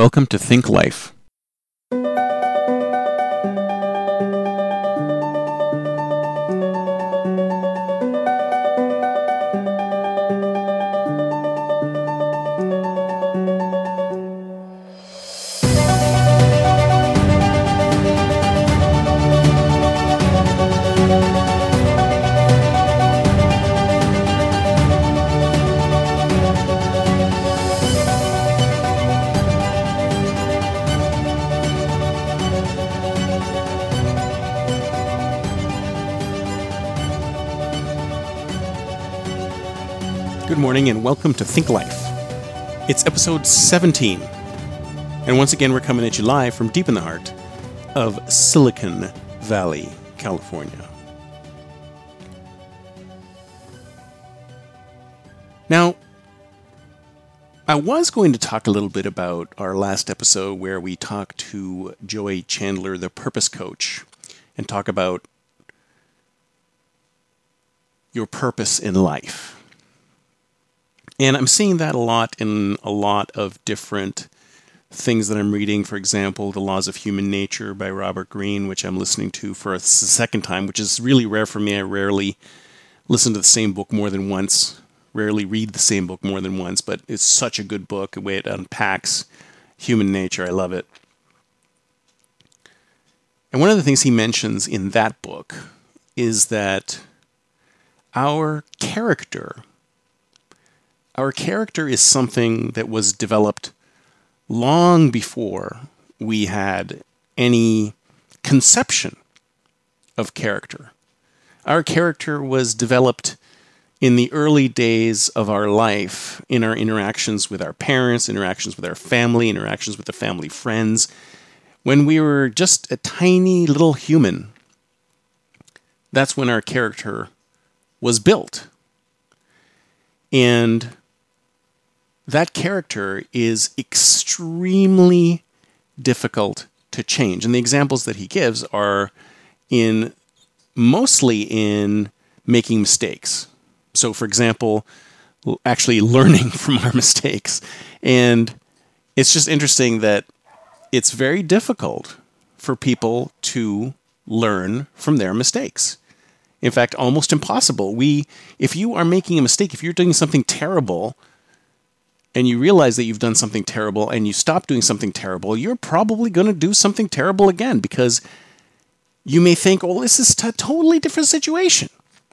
welcome to Think Life. Good morning and welcome to Think Life. It's episode 17. And once again, we're coming at you live from deep in the heart of Silicon Valley, California. Now, I was going to talk a little bit about our last episode where we talked to Joy Chandler, the purpose coach, and talk about your purpose in life. And I'm seeing that a lot in a lot of different things that I'm reading. For example, The Laws of Human Nature by Robert Greene, which I'm listening to for a second time, which is really rare for me. I rarely listen to the same book more than once, rarely read the same book more than once, but it's such a good book, the way it unpacks human nature. I love it. And one of the things he mentions in that book is that our character is something that was developed long before we had any conception of character. Our character was developed in the early days of our life, in our interactions with our parents, interactions with our family, interactions with the family friends. When we were just a tiny little human, that's when our character was built. And that character is extremely difficult to change. And the examples that he gives are mostly in making mistakes. So, for example, actually learning from our mistakes. And it's just interesting that it's very difficult for people to learn from their mistakes. In fact, almost impossible. If you are making a mistake, if you're doing something terrible, and you realize that you've done something terrible and you stop doing something terrible, you're probably going to do something terrible again because you may think, oh, this is a totally different situation.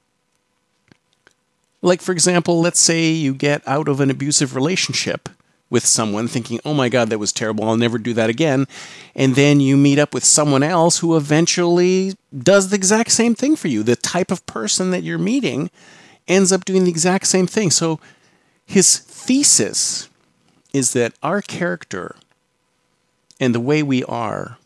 Like, for example, let's say you get out of an abusive relationship with someone thinking, oh my God, that was terrible, I'll never do that again. And then you meet up with someone else who eventually does the exact same thing for you. The type of person that you're meeting ends up doing the exact same thing. So his thesis is that our character and the way we are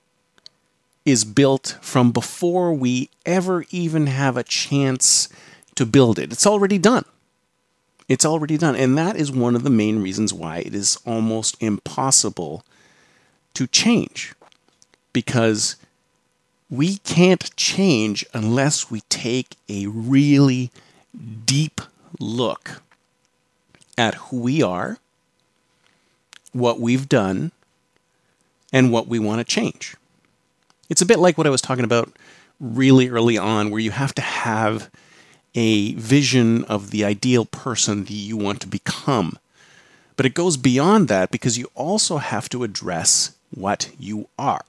is built from before we ever even have a chance to build it. It's already done. It's already done. And that is one of the main reasons why it is almost impossible to change. Because we can't change unless we take a really deep look at who we are, what we've done, and what we want to change. It's a bit like what I was talking about really early on, where you have to have a vision of the ideal person that you want to become. But it goes beyond that because you also have to address what you are.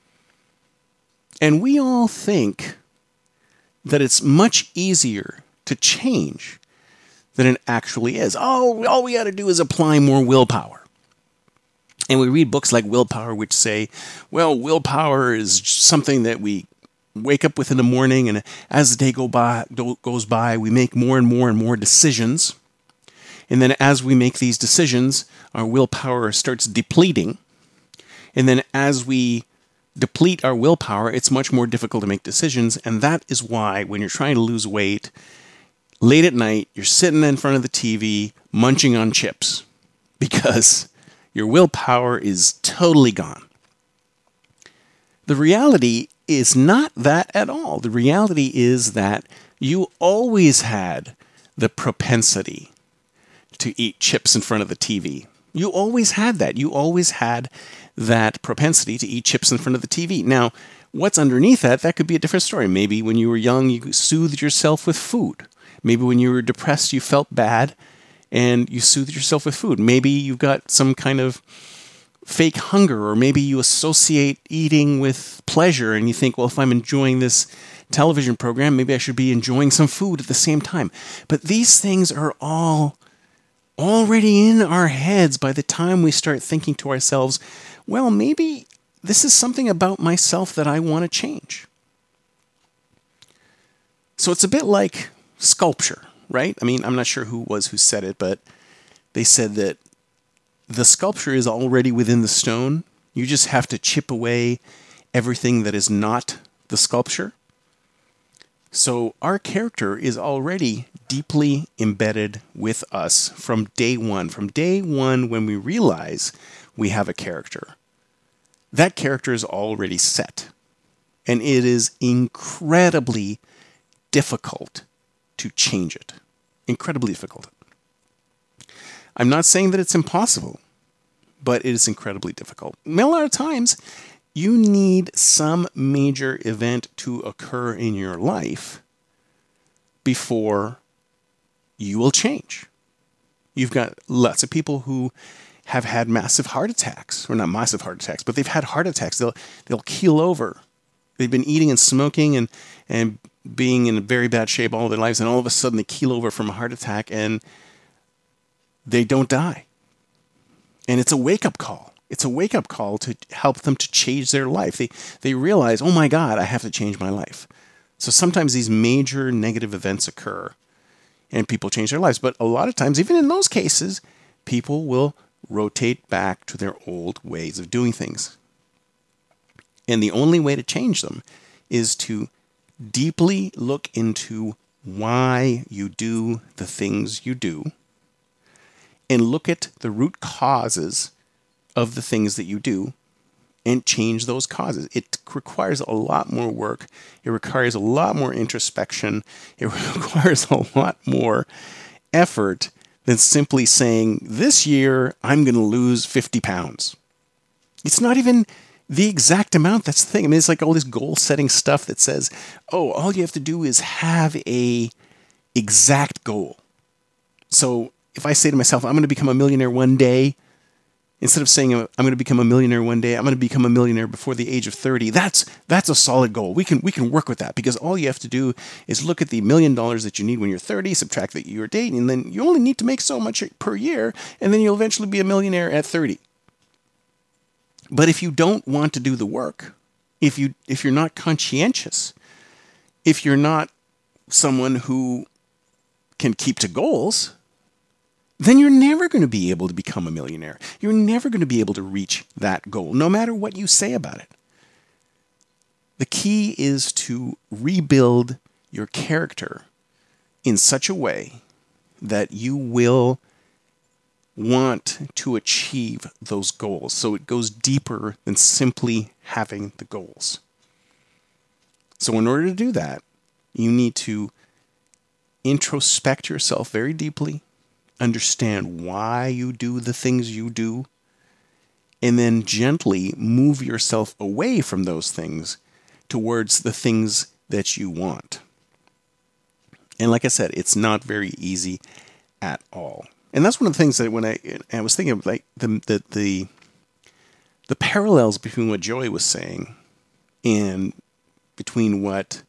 And we all think that it's much easier to change than it actually is. Oh, all we got to do is apply more willpower. And we read books like Willpower, which say, well, willpower is something that we wake up with in the morning, and as the day goes by, we make more and more and more decisions. And then as we make these decisions, our willpower starts depleting. And then as we deplete our willpower, it's much more difficult to make decisions. And that is why when you're trying to lose weight, late at night, you're sitting in front of the TV munching on chips because your willpower is totally gone. The reality is not that at all. The reality is that you always had the propensity to eat chips in front of the TV. You always had that. You always had that propensity to eat chips in front of the TV. Now, what's underneath that? That could be a different story. Maybe when you were young, you soothed yourself with food. Maybe when you were depressed, you felt bad and you soothed yourself with food. Maybe you've got some kind of fake hunger, or maybe you associate eating with pleasure and you think, well, if I'm enjoying this television program, maybe I should be enjoying some food at the same time. But these things are all already in our heads by the time we start thinking to ourselves, well, maybe this is something about myself that I want to change. So it's a bit like sculpture, right? I mean, I'm not sure who said it, but they said that the sculpture is already within the stone. You just have to chip away everything that is not the sculpture. So our character is already deeply embedded with us from day one. From day one, when we realize we have a character, that character is already set. And it is incredibly difficult to change it. Incredibly difficult. I'm not saying that it's impossible, but it is incredibly difficult. A lot of times, you need some major event to occur in your life before you will change. You've got lots of people who have had massive heart attacks, or not massive heart attacks, but they've had heart attacks. They'll keel over. They've been eating and smoking and being in very bad shape all their lives, and all of a sudden they keel over from a heart attack and they don't die. And it's a wake-up call. It's a wake-up call to help them to change their life. They realize, oh my God, I have to change my life. So sometimes these major negative events occur and people change their lives. But a lot of times, even in those cases, people will rotate back to their old ways of doing things. And the only way to change them is to deeply look into why you do the things you do and look at the root causes of the things that you do and change those causes. It requires a lot more work. It requires a lot more introspection. It requires a lot more effort than simply saying, this year I'm going to lose 50 pounds. It's not even the exact amount. That's the thing. I mean, it's like all this goal-setting stuff that says, oh, all you have to do is have a exact goal. So if I say to myself, I'm going to become a millionaire one day, instead of saying I'm going to become a millionaire one day, I'm going to become a millionaire before the age of 30. That's a solid goal. We can work with that, because all you have to do is look at the $1 million that you need when you're 30, subtract your date, and then you only need to make so much per year, and then you'll eventually be a millionaire at 30. But if you don't want to do the work, if you're not conscientious, if you're not someone who can keep to goals, then you're never going to be able to become a millionaire. You're never going to be able to reach that goal, no matter what you say about it. The key is to rebuild your character in such a way that you will want to achieve those goals. So it goes deeper than simply having the goals. So in order to do that, you need to introspect yourself very deeply, understand why you do the things you do, and then gently move yourself away from those things towards the things that you want. And like I said, it's not very easy at all. And that's one of the things that when I was thinking of, like the parallels between what Joey was saying and between what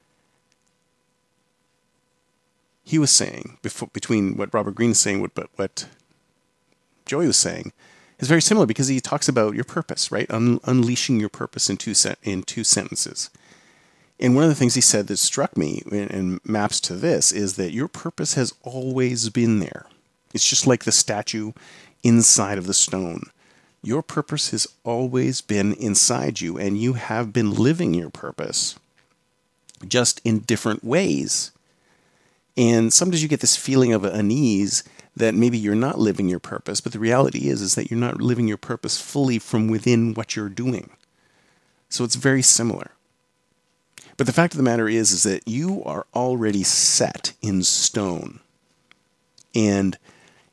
he was saying, between what Robert Greene is saying, what Joey was saying, is very similar, because he talks about your purpose, right? Unleashing your purpose in two sentences. And one of the things he said that struck me and maps to this is that your purpose has always been there. It's just like the statue inside of the stone. Your purpose has always been inside you, and you have been living your purpose, just in different ways. And sometimes you get this feeling of unease that maybe you're not living your purpose, but the reality is that you're not living your purpose fully from within what you're doing. So it's very similar. But the fact of the matter is that you are already set in stone. And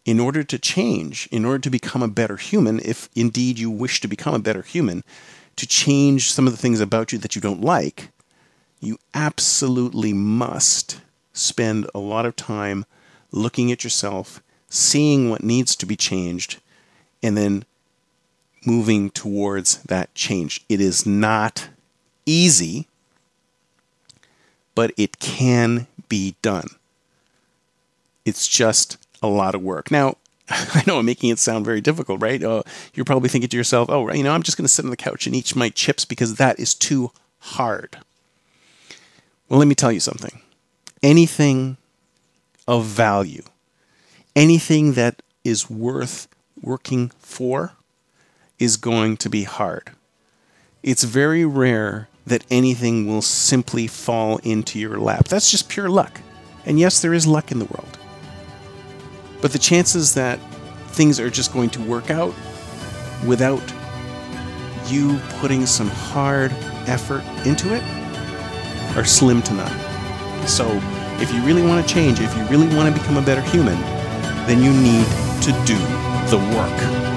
in order to change, in order to become a better human, if indeed you wish to become a better human, to change some of the things about you that you don't like, you absolutely must spend a lot of time looking at yourself, seeing what needs to be changed, and then moving towards that change. It is not easy, but it can be done. It's just a lot of work. Now, I know I'm making it sound very difficult, right? You're probably thinking to yourself, oh, I'm just going to sit on the couch and eat my chips because that is too hard. Well, let me tell you something. Anything of value, anything that is worth working for is going to be hard. It's very rare that anything will simply fall into your lap. That's just pure luck. And yes, there is luck in the world. But the chances that things are just going to work out without you putting some hard effort into it are slim to none. So if you really want to change, if you really want to become a better human, then you need to do the work.